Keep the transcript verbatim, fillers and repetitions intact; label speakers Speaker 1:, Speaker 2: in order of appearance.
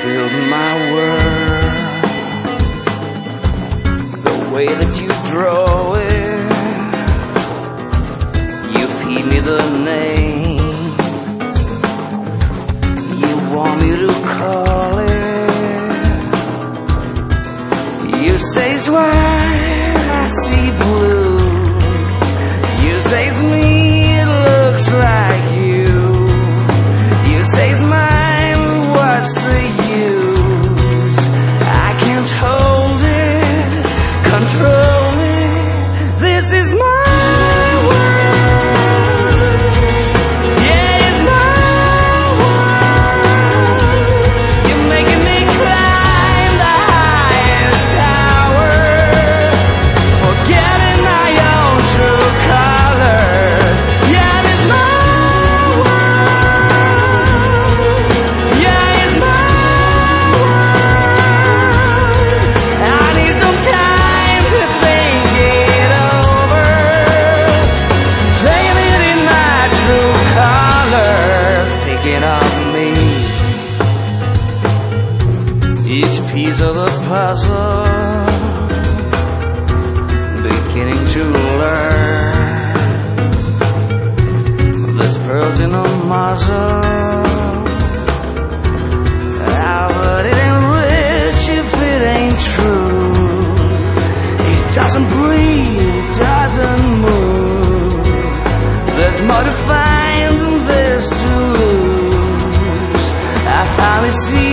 Speaker 1: build my world the way that you draw it. You feed me the name you want me to call it. You say it's white, I see blue. You say it's me, it looks like you. You say it's mine, what's the use? I can't hold it, control it. This is my of me. Each piece of the puzzle beginning to learn. There's pearls in a muzzle. Ah, but it ain't rich if it ain't true. It doesn't breathe, it doesn't move. There's more to find than there's to lose. I finally see